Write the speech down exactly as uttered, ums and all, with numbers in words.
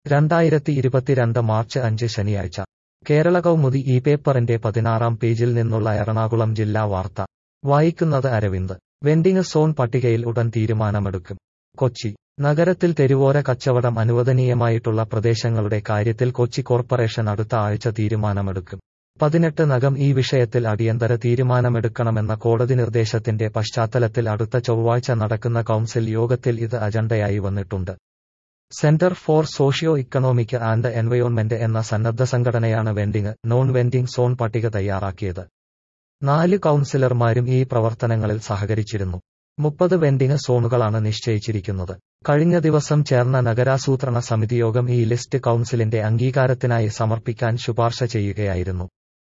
രണ്ടായിരത്തി ഇരുപത്തിരണ്ട് മാർച്ച് അഞ്ച് ശനിയാഴ്ച കേരള കൗമുദി ഈ പേപ്പറിന്റെ പതിനാറാം പേജിൽ നിന്നുള്ള എറണാകുളം ജില്ലാ വാർത്ത വായിക്കുന്നത് അരവിന്ദ്. വെൻഡിങ് സോൺ പട്ടികയിൽ ഉടൻ തീരുമാനമെടുക്കും. കൊച്ചി നഗരത്തിൽ തെരുവോര കച്ചവടം അനുവദനീയമായിട്ടുള്ള പ്രദേശങ്ങളുടെ കാര്യത്തിൽ കൊച്ചി കോർപ്പറേഷൻ അടുത്ത ആഴ്ച തീരുമാനമെടുക്കും. പതിനെട്ട് നകം ഈ വിഷയത്തിൽ അടിയന്തര തീരുമാനമെടുക്കണമെന്ന കോടതി നിർദ്ദേശത്തിന്റെ പശ്ചാത്തലത്തിൽ അടുത്ത ചൊവ്വാഴ്ച നടക്കുന്ന കൗൺസിൽ യോഗത്തിൽ ഇത് അജണ്ടയായി വന്നിട്ടുണ്ട്. Centre for socio economic and environment എന്ന സന്നദ്ധ സംഘടനയാണ് വെൻഡിങ്, നോൺ വെൻഡിങ് സോൺ പട്ടിക തയ്യാറാക്കിയത്. നാല് കൗൺസിലർമാരും ഈ പ്രവർത്തനങ്ങളിൽ സഹകരിച്ചിരുന്നു. മുപ്പത് വെൻഡിങ് സോണുകളാണ് നിശ്ചയിച്ചിരിക്കുന്നത്. കഴിഞ്ഞ ദിവസം ചേർന്ന നഗരാസൂത്രണ സമിതിയോഗം ഈ ലിസ്റ്റ് കൗൺസിലിന്റെ അംഗീകാരത്തിനായി സമർപ്പിക്കാൻ ശുപാർശ ചെയ്യുകയായിരുന്നു.